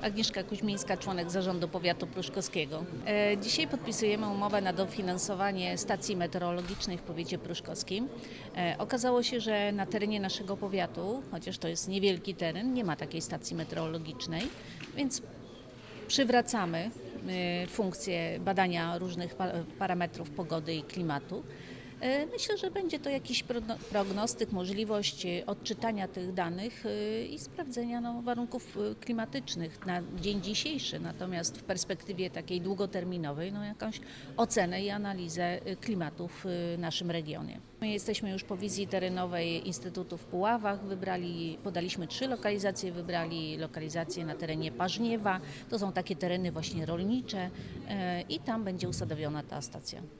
Agnieszka Kuźmińska, członek Zarządu Powiatu Pruszkowskiego. Dzisiaj podpisujemy umowę na dofinansowanie stacji meteorologicznej w powiecie pruszkowskim. Okazało się, że na terenie naszego powiatu, chociaż to jest niewielki teren, nie ma takiej stacji meteorologicznej, więc przywracamy funkcję badania różnych parametrów pogody i klimatu. Myślę, że będzie to jakiś prognostyk, możliwość odczytania tych danych i sprawdzenia warunków klimatycznych na dzień dzisiejszy, natomiast w perspektywie takiej długoterminowej jakąś ocenę i analizę klimatu w naszym regionie. My jesteśmy już po wizji terenowej Instytutu w Puławach, podaliśmy 3 lokalizacje, wybrali lokalizację na terenie Parzniewa, to są takie tereny właśnie rolnicze i tam będzie usadowiona ta stacja.